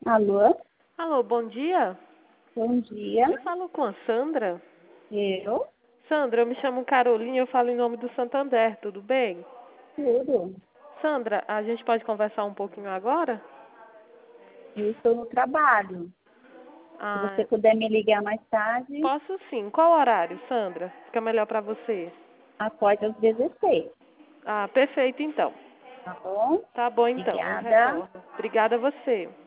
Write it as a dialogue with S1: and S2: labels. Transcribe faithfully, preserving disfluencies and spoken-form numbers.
S1: Alô,
S2: Alô, bom dia.
S1: bom dia.
S2: Eu falo com a Sandra.
S1: Eu,
S2: Sandra, eu me chamo Carolina e eu falo em nome do Santander, tudo bem?
S1: tudo.
S2: Sandra, a gente pode conversar um pouquinho agora?
S1: Eu estou no trabalho. Se você
S2: Ah,
S1: puder me ligar mais tarde,
S2: posso sim. Qual horário, Sandra? Fica melhor para você.
S1: após as dezesseis,
S2: Ah, perfeito então.
S1: tá bom?
S2: Tá bom então, eu
S1: Obrigada.
S2: retorno. Obrigada a você.